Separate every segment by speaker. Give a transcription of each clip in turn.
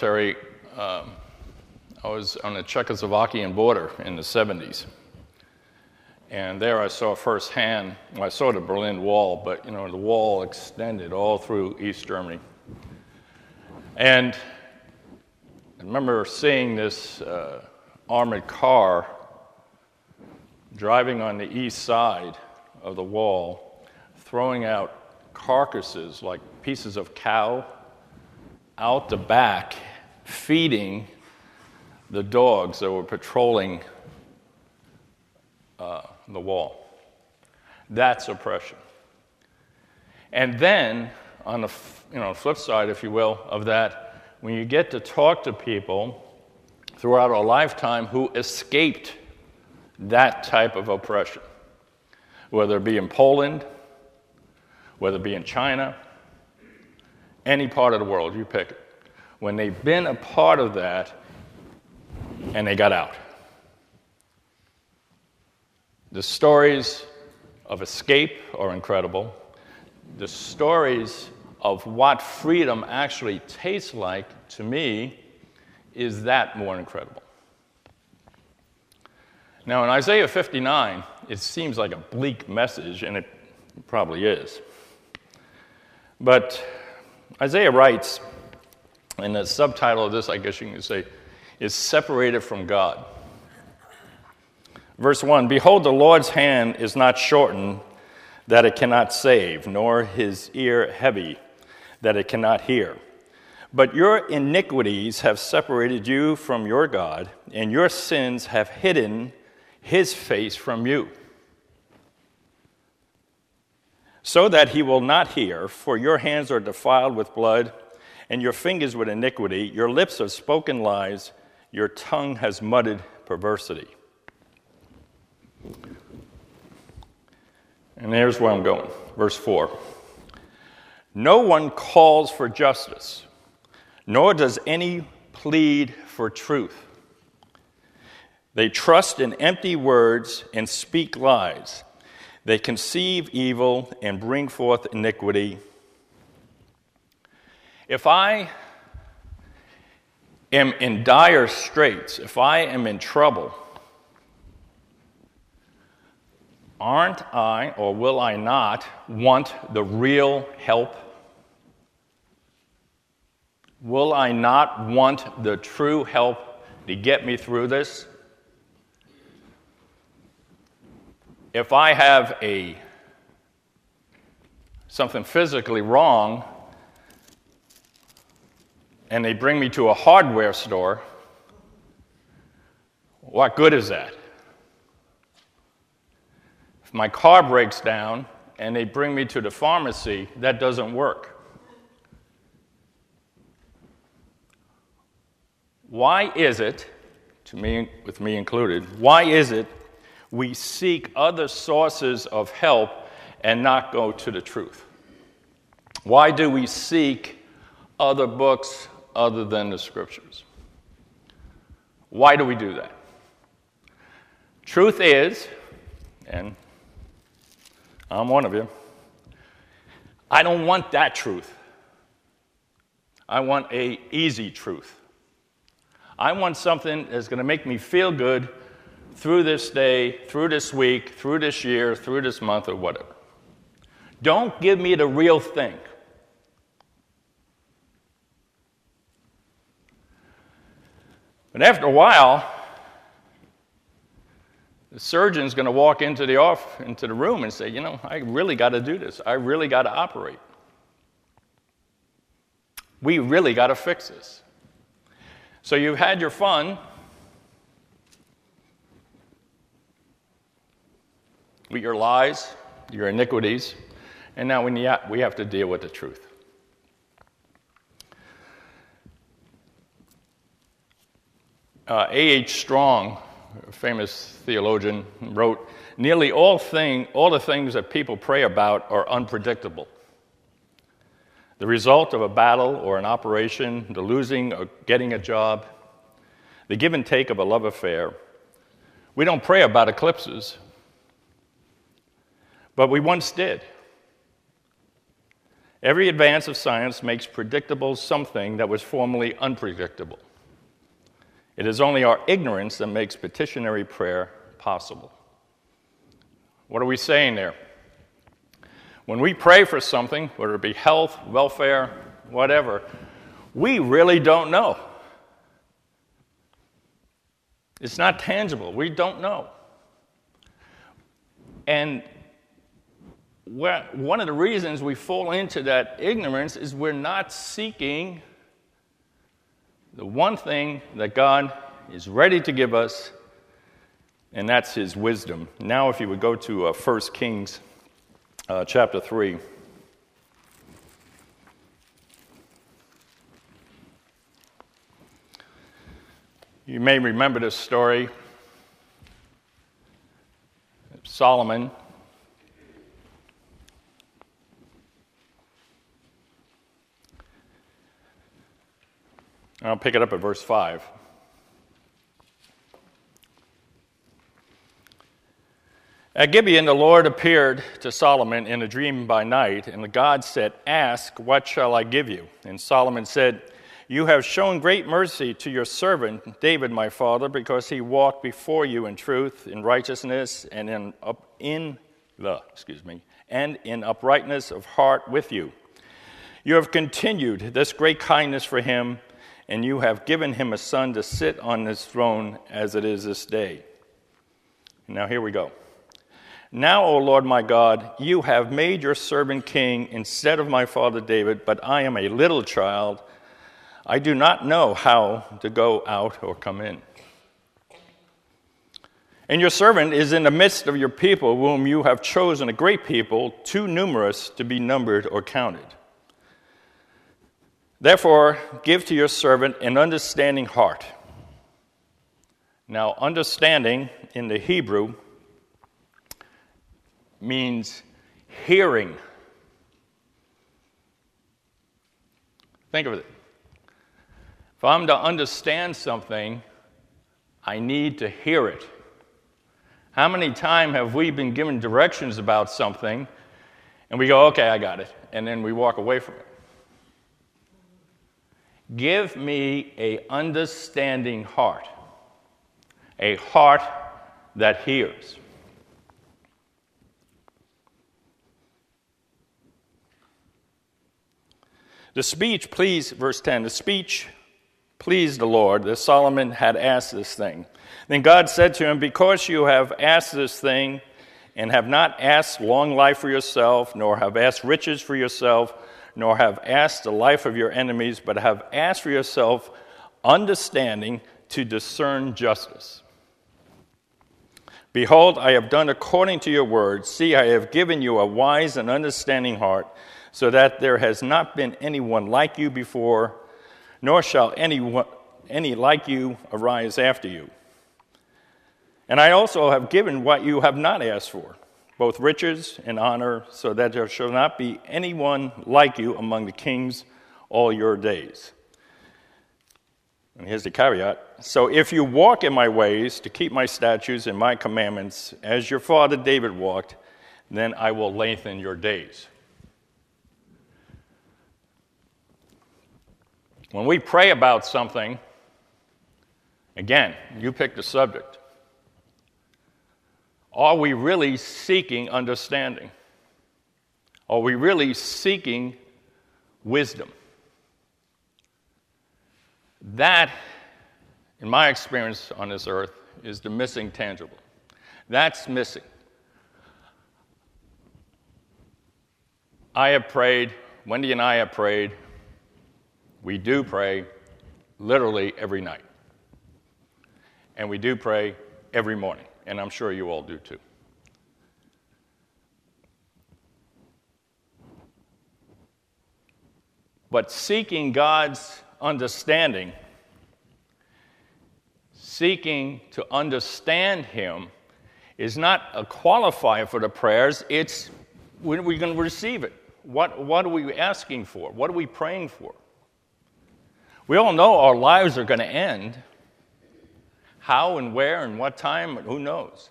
Speaker 1: military, I was on the Czechoslovakian border in the 70s. And there I saw firsthand, I saw the Berlin Wall, but the wall extended all through East Germany. And I remember seeing this armored car driving on the east side of the wall, throwing out carcasses like pieces of cow out the back, feeding the dogs that were patrolling the wall. That's oppression. And then, on the flip side, if you will, of that, when you get to talk to people throughout our lifetime who escaped that type of oppression, whether it be in Poland, whether it be in China, any part of the world, you pick it. When they've been a part of that and they got out. The stories of escape are incredible. The stories of what freedom actually tastes like, to me, is that more incredible. Now, in Isaiah 59, it seems like a bleak message, and it probably is. But Isaiah writes, and the subtitle of this, I guess you can say, is Separated from God. Verse 1, Behold, the Lord's hand is not shortened, that it cannot save, nor his ear heavy, that it cannot hear. But your iniquities have separated you from your God, and your sins have hidden his face from you, so that he will not hear, for your hands are defiled with blood, and your fingers with iniquity. Your lips have spoken lies, your tongue has muttered perversity. And here's where I'm going. Verse 4. No one calls for justice, nor does any plead for truth. They trust in empty words and speak lies. They conceive evil and bring forth iniquity. If I am in dire straits, if I am in trouble, aren't I, or will I not, want the real help? Will I not want the true help to get me through this? If I have something physically wrong, and they bring me to a hardware store, what good is that? If my car breaks down and they bring me to the pharmacy, that doesn't work. Why is it, to me, with me included, why is it we seek other sources of help and not go to the truth? Why do we seek other books other than the Scriptures? Why do we do that? Truth is, and I'm one of you, I don't want that truth. I want an easy truth. I want something that's going to make me feel good through this day, through this week, through this year, through this month, or whatever. Don't give me the real thing. But after a while, the surgeon's going to walk into the room and say, I really got to do this. I really got to operate. We really got to fix this. So you've had your fun. With your lies, your iniquities, and now we have to deal with the truth. A.H. Strong, a famous theologian, wrote, Nearly all the things that people pray about are unpredictable. The result of a battle or an operation, the losing or getting a job, the give and take of a love affair. We don't pray about eclipses, but we once did. Every advance of science makes predictable something that was formerly unpredictable. It is only our ignorance that makes petitionary prayer possible. What are we saying there? When we pray for something, whether it be health, welfare, whatever, we really don't know. It's not tangible. We don't know. And one of the reasons we fall into that ignorance is we're not seeking the one thing that God is ready to give us, and that's His wisdom. Now, if you would go to 1 Kings chapter 3. You may remember this story. Solomon. I'll pick it up at verse 5. At Gibeon, the Lord appeared to Solomon in a dream by night, and the God said, "Ask, what shall I give you?" And Solomon said, "You have shown great mercy to your servant David, my father, because he walked before you in truth, in righteousness, and in uprightness of heart with you. You have continued this great kindness for him, and you have given him a son to sit on his throne as it is this day." Now here we go. "Now, O Lord my God, you have made your servant king instead of my father David, but I am a little child. I do not know how to go out or come in. And your servant is in the midst of your people, whom you have chosen, a great people, too numerous to be numbered or counted. Therefore, give to your servant an understanding heart." Now, understanding in the Hebrew means hearing. Think of it. If I'm to understand something, I need to hear it. How many times have we been given directions about something, and we go, "Okay, I got it," and then we walk away from it? Give me an understanding heart, a heart that hears. The speech pleased, verse 10, the speech pleased the Lord that Solomon had asked this thing. Then God said to him, "Because you have asked this thing, and have not asked long life for yourself, nor have asked riches for yourself, nor have asked the life of your enemies, but have asked for yourself understanding to discern justice. Behold, I have done according to your word. See, I have given you a wise and understanding heart, so that there has not been anyone like you before, nor shall any like you arise after you. And I also have given what you have not asked for, both riches and honor, so that there shall not be anyone like you among the kings all your days." And here's the caveat. "So if you walk in my ways to keep my statutes and my commandments, as your father David walked, then I will lengthen your days." When we pray about something, again, you pick the subject. Are we really seeking understanding? Are we really seeking wisdom? That, in my experience on this earth, is the missing tangible. That's missing. I have prayed, Wendy and I have prayed, we do pray literally every night. And we do pray every morning, and I'm sure you all do too. But seeking God's understanding, seeking to understand Him, is not a qualifier for the prayers. It's when we're going to receive it. What are we asking for? What are we praying for? We all know our lives are going to end. How and where and what time, who knows?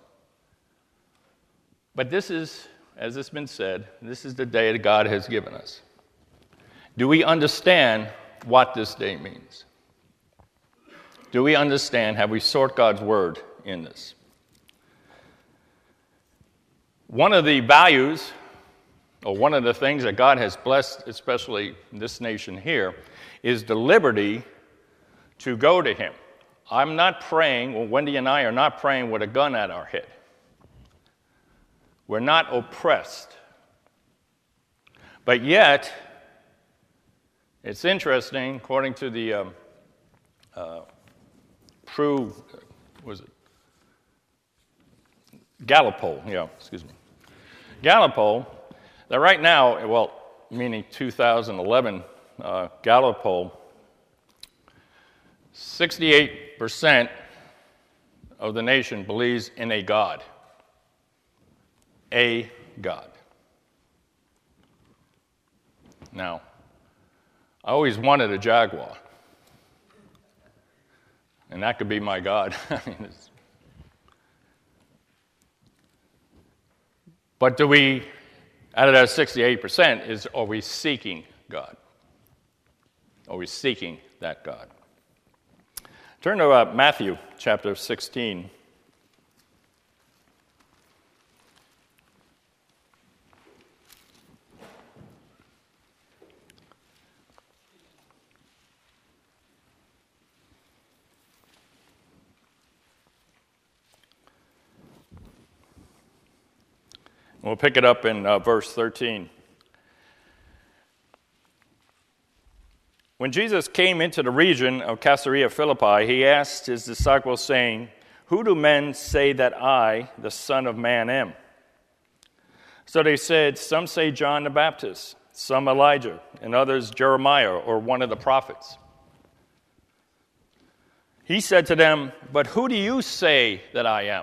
Speaker 1: But this is, as it's been said, this is the day that God has given us. Do we understand what this day means? Do we understand? Have we sought God's word in this? One of the values, or one of the things that God has blessed, especially this nation here, is the liberty to go to Him. I'm not praying, well, Wendy and I are not praying with a gun at our head. We're not oppressed. But yet, it's interesting, according to the Gallup poll, Gallup poll, that right now, well, meaning 2011 Gallup poll, 68% of the nation believes in a God. A God. Now, I always wanted a Jaguar. And that could be my God. But do we, out of that 68%, are we seeking God? Are we seeking that God? Turn to Matthew chapter 16. We'll pick it up in verse 13. When Jesus came into the region of Caesarea Philippi, he asked his disciples, saying, "Who do men say that I, the Son of Man, am?" So they said, "Some say John the Baptist, some Elijah, and others Jeremiah or one of the prophets." He said to them, "But who do you say that I am?"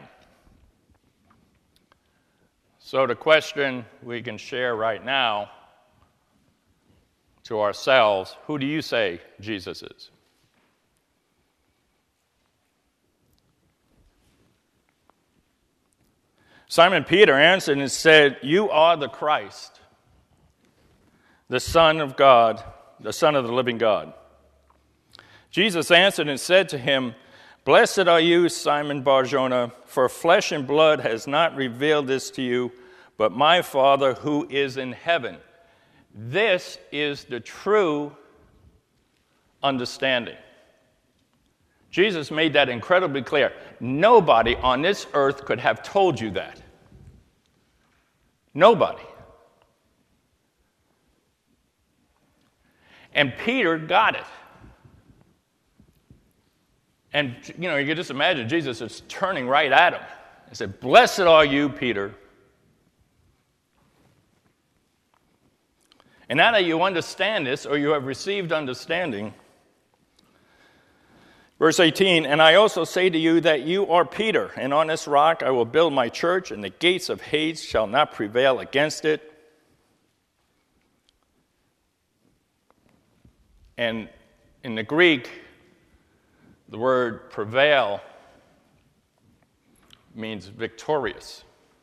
Speaker 1: So the question we can share right now to ourselves, who do you say Jesus is? Simon Peter answered and said, "You are the Christ, the Son of God, the Son of the living God." Jesus answered and said to him, "Blessed are you, Simon Bar-Jonah, for flesh and blood has not revealed this to you, but my Father who is in heaven." This is the true understanding. Jesus made that incredibly clear. Nobody on this earth could have told you that. Nobody. And Peter got it. And, you can just imagine Jesus is turning right at him and said, "Blessed are you, Peter." And now that you understand this, or you have received understanding, verse 18, "And I also say to you that you are Peter, and on this rock I will build my church, and the gates of Hades shall not prevail against it." And in the Greek, the word prevail means victorious.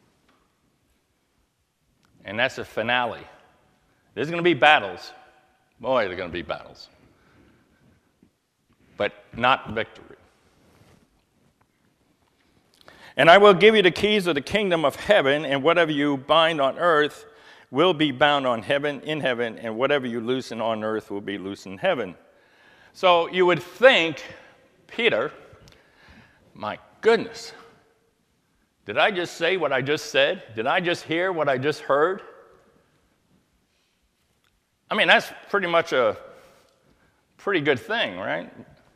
Speaker 1: And that's a finale. There's going to be battles. Boy, there are going to be battles. But not victory. "And I will give you the keys of the kingdom of heaven, and whatever you bind on earth will be bound in heaven, and whatever you loosen on earth will be loosed in heaven." So you would think, Peter, my goodness, did I just say what I just said? Did I just hear what I just heard? I mean, that's pretty much a pretty good thing, right?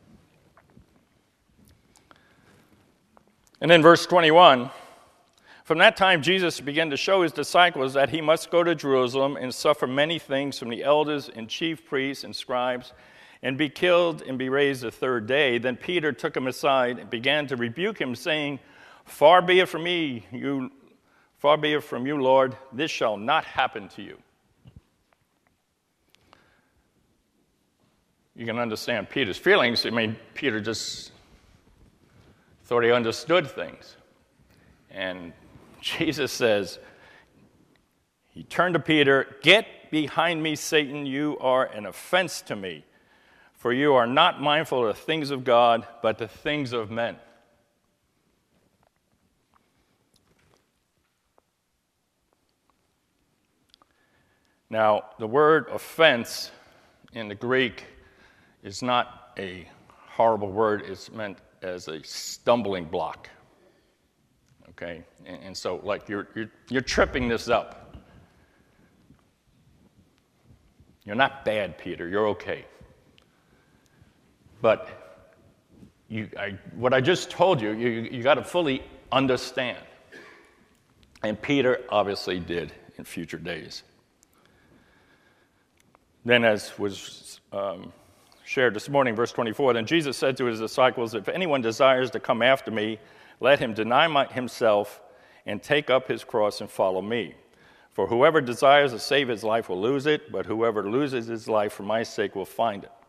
Speaker 1: And then verse 21, "From that time Jesus began to show his disciples that he must go to Jerusalem and suffer many things from the elders and chief priests and scribes, and be killed and be raised the third day. Then Peter took him aside and began to rebuke him, saying, Far be it from you, Lord, this shall not happen to you." You can understand Peter's feelings. I mean, Peter just thought he understood things. And Jesus says, he turned to Peter, "Get Get behind me, Satan, you are an offense to me, for you are not mindful of the things of God, but the things of men. Now, the word offense in the Greek is not a horrible word. It's meant as a stumbling block. Okay? And so, like, you're tripping this up. You're not bad, Peter. You're okay. But what I just told you, you got to fully understand. And Peter obviously did in future days. Then, as was shared this morning, verse 24, then Jesus said to his disciples, if anyone desires to come after me, let him deny himself and take up his cross and follow me. For whoever desires to save his life will lose it, but whoever loses his life for my sake will find it.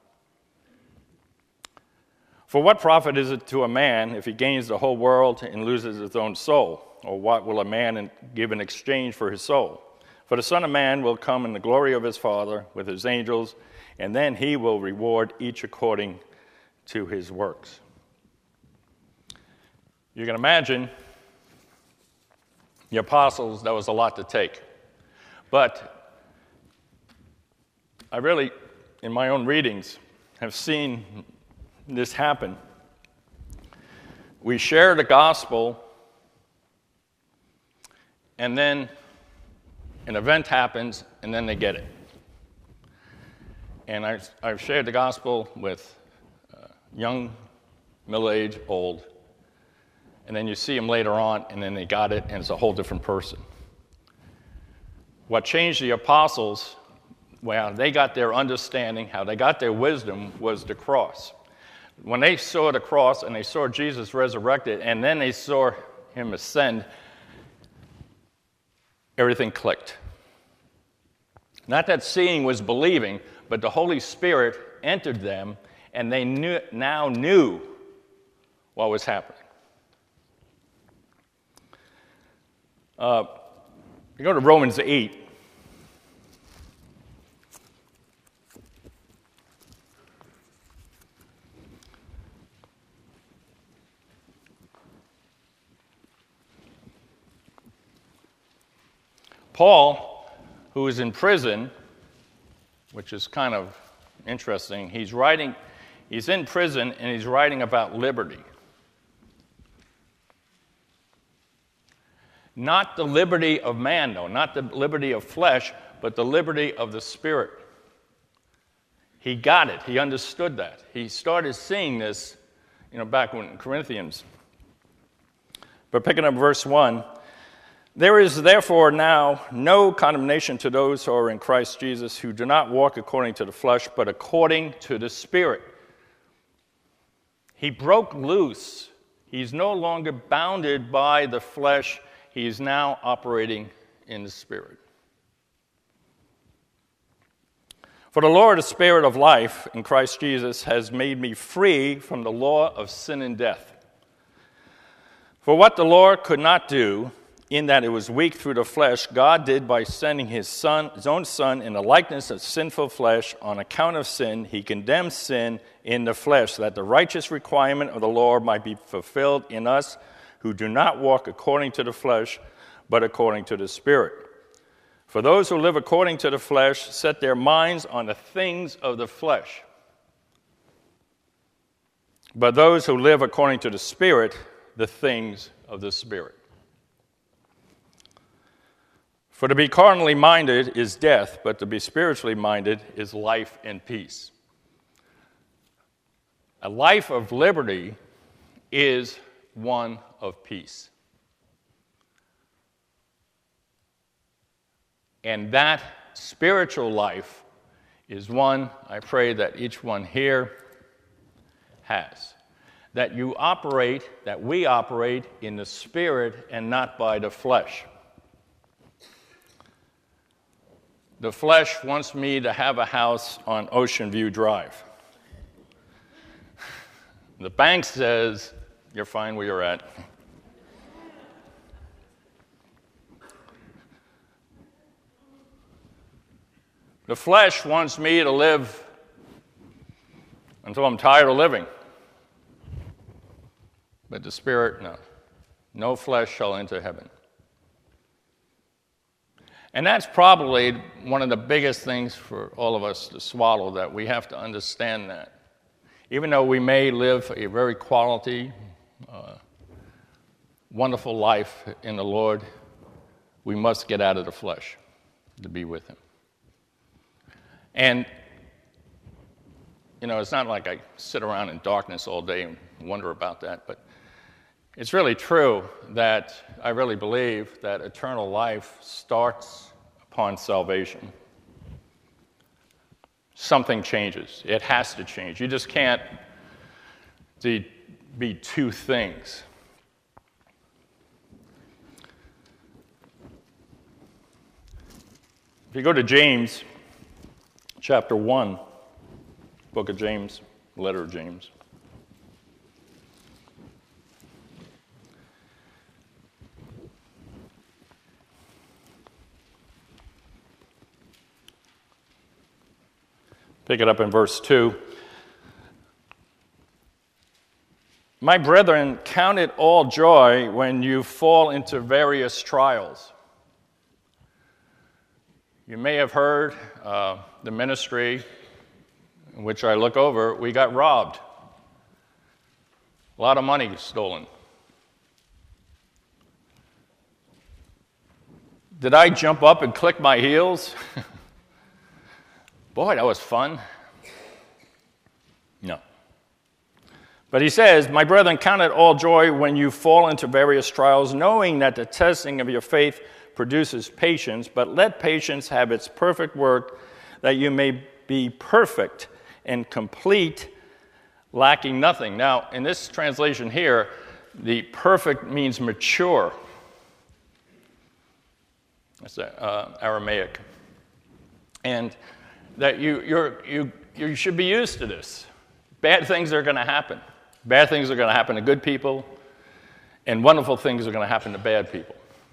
Speaker 1: For what profit is it to a man if he gains the whole world and loses his own soul? Or what will a man give in exchange for his soul? For the Son of Man will come in the glory of his Father with his angels, and then he will reward each according to his works. You can imagine the apostles, that was a lot to take. But I really, in my own readings, have seen this happen. We share the gospel, and then an event happens, and then they get it. And I've shared the gospel with young, middle-aged, old, and then you see them later on, and then they got it, and it's a whole different person. What changed the apostles, well, they got their understanding, how they got their wisdom, was the cross. When they saw the cross and they saw Jesus resurrected, and then they saw him ascend, everything clicked. Not that seeing was believing, but the Holy Spirit entered them, and they now knew what was happening. You go to Romans 8. Paul, who is in prison, which is kind of interesting, he's in prison and he's writing about liberty. Not the liberty of man, though, not the liberty of flesh, but the liberty of the Spirit. He got it. He understood that. He started seeing this, back when Corinthians. But picking up verse 1, there is therefore now no condemnation to those who are in Christ Jesus, who do not walk according to the flesh, but according to the Spirit. He broke loose. He's no longer bounded by the flesh. He is now operating in the Spirit. For the Lord, the Spirit of life in Christ Jesus, has made me free from the law of sin and death. For what the law could not do, in that it was weak through the flesh, God did by sending his own Son in the likeness of sinful flesh. On account of sin, he condemned sin in the flesh, that the righteous requirement of the law might be fulfilled in us, who do not walk according to the flesh, but according to the Spirit. For those who live according to the flesh set their minds on the things of the flesh. But those who live according to the Spirit, the things of the Spirit. For to be carnally minded is death, but to be spiritually minded is life and peace. A life of liberty is one of peace. And that spiritual life is one I pray that each one here has. That we operate in the Spirit and not by the flesh. The flesh wants me to have a house on Ocean View Drive. The bank says, you're fine where you're at. The flesh wants me to live until I'm tired of living. But the Spirit, no. No flesh shall enter heaven. And that's probably one of the biggest things for all of us to swallow, that we have to understand that. Even though we may live a very quality, wonderful life in the Lord, we must get out of the flesh to be with Him. And, it's not like I sit around in darkness all day and wonder about that, but it's really true that I really believe that eternal life starts upon salvation. Something changes. It has to change. You just can't be two things. If you go to James, chapter 1, book of James, letter of James. Pick it up in verse 2. My brethren, count it all joy when you fall into various trials. You may have heard the ministry in which I look over, we got robbed. A lot of money stolen. Did I jump up and click my heels? Boy, that was fun. No. But he says, my brethren, count it all joy when you fall into various trials, knowing that the testing of your faith produces patience, but let patience have its perfect work, that you may be perfect and complete, lacking nothing. Now, in this translation here, the perfect means mature. That's Aramaic. And that you should be used to this. Bad things are going to happen. Bad things are going to happen to good people, and wonderful things are going to happen to bad people.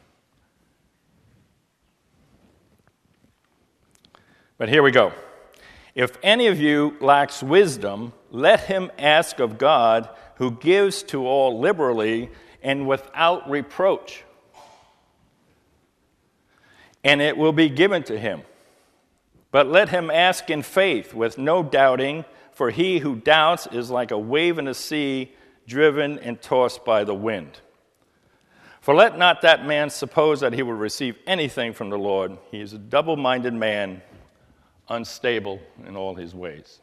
Speaker 1: But here we go. If any of you lacks wisdom, let him ask of God, who gives to all liberally and without reproach, and it will be given to him. But let him ask in faith, with no doubting, for he who doubts is like a wave in the sea, driven and tossed by the wind. For let not that man suppose that he will receive anything from the Lord. He is a double-minded man, unstable in all his ways.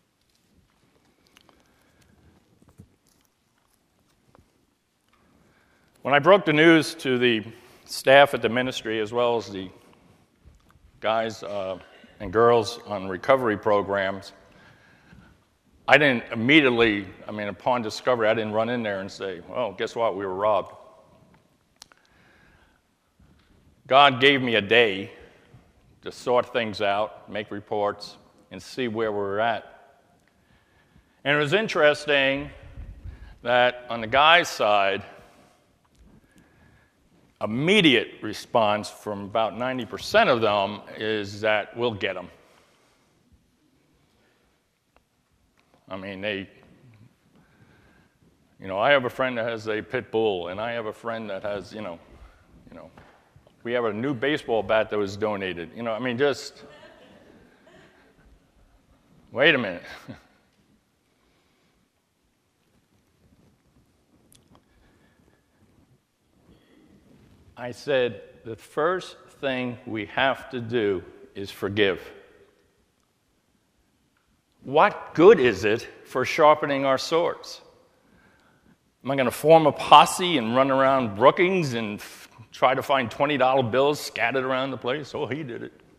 Speaker 1: When I broke the news to the staff at the ministry, as well as the guys and girls on recovery programs, I didn't immediately, upon discovery, I didn't run in there and say, well, guess what, we were robbed. God gave me a day to sort things out, make reports, and see where we were at. And it was interesting that on the guy's side, immediate response from about 90% of them is that we'll get them. I have a friend that has a pit bull, and I have a friend that has, we have a new baseball bat that was donated. Just wait a minute. I said, the first thing we have to do is forgive. What good is it for sharpening our swords? Am I going to form a posse and run around Brookings and try to find $20 bills scattered around the place? Oh, he did it.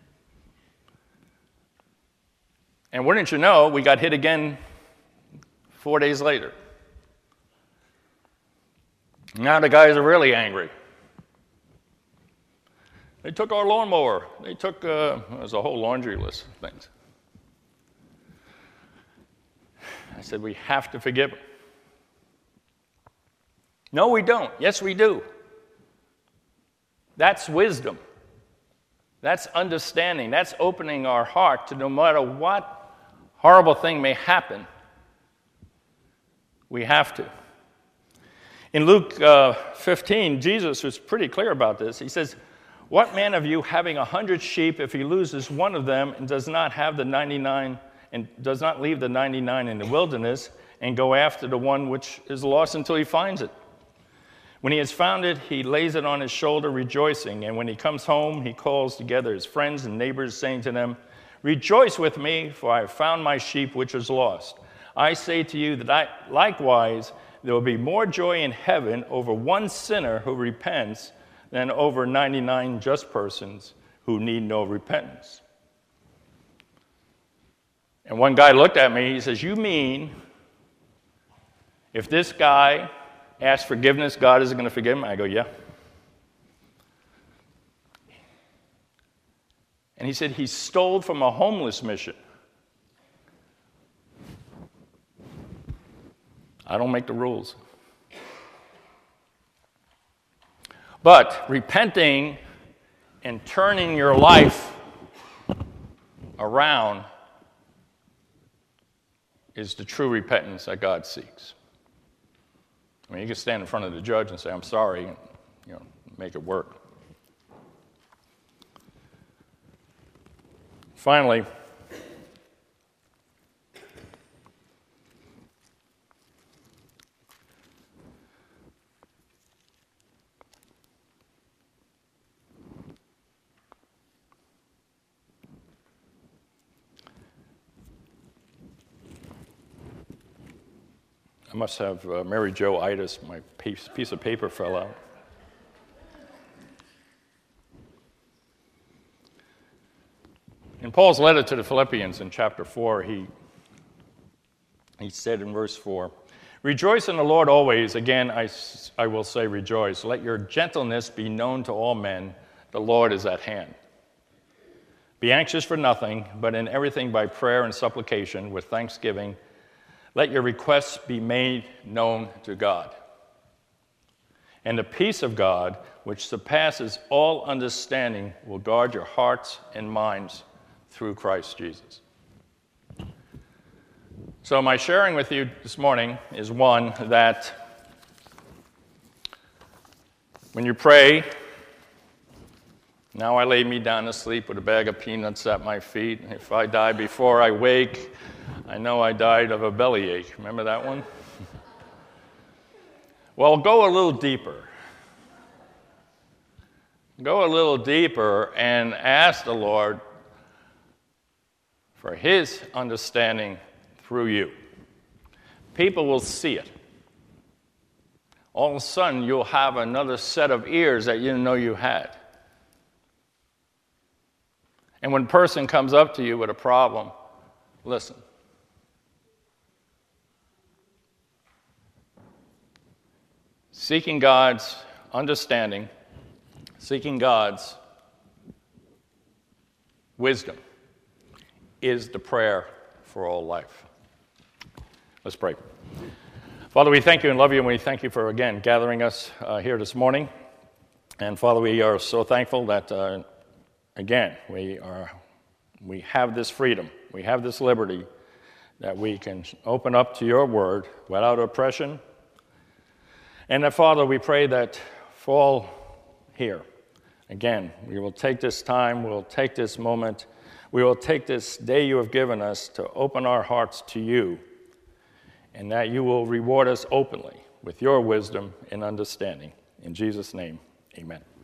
Speaker 1: And wouldn't you know, we got hit again 4 days later. Now the guys are really angry. They took our lawnmower. They took, there's a whole laundry list of things. I said, we have to forgive them. No, we don't. Yes, we do. That's wisdom. That's understanding. That's opening our heart to no matter what horrible thing may happen, we have to. In Luke 15, Jesus was pretty clear about this. He says, "What man of you, having 100 sheep, if he loses one of them and does not have the 99, and does not leave the 99 in the wilderness and go after the one which is lost until he finds it? When he has found it, he lays it on his shoulder, rejoicing. And when he comes home, he calls together his friends and neighbors, saying to them, 'Rejoice with me, for I have found my sheep which was lost.' I say to you that likewise there will be more joy in heaven over one sinner who repents than over 99 just persons who need no repentance." And one guy looked at me, he says, "You mean if this guy asks forgiveness, God isn't going to forgive him?" I go, "Yeah." And he said, "He stole from a homeless mission." I don't make the rules. But repenting and turning your life around is the true repentance that God seeks. I mean, you can stand in front of the judge and say, "I'm sorry," and make it work. Finally, I must have Mary Jo-itis. My piece of paper fell out. In Paul's letter to the Philippians in chapter 4, he said in verse 4, "Rejoice in the Lord always. Again, I will say rejoice. Let your gentleness be known to all men. The Lord is at hand. Be anxious for nothing, but in everything by prayer and supplication with thanksgiving, let your requests be made known to God. And the peace of God, which surpasses all understanding, will guard your hearts and minds through Christ Jesus." So my sharing with you this morning is one that when you pray, "Now I lay me down to sleep with a bag of peanuts at my feet. If I die before I wake, I know I died of a bellyache." Remember that one? Well, go a little deeper. Go a little deeper and ask the Lord for His understanding through you. People will see it. All of a sudden, you'll have another set of ears that you didn't know you had. And when a person comes up to you with a problem, listen. Seeking God's understanding, seeking God's wisdom is the prayer for all life. Let's pray. Father, we thank you and love you, and we thank you for, again, gathering us here this morning. And Father, we are so thankful that, again, we have this freedom, we have this liberty that we can open up to your word without oppression. And that, Father, we pray that for all here, again, we will take this time, we'll take this moment, we will take this day you have given us to open our hearts to you, and that you will reward us openly with your wisdom and understanding. In Jesus' name, amen.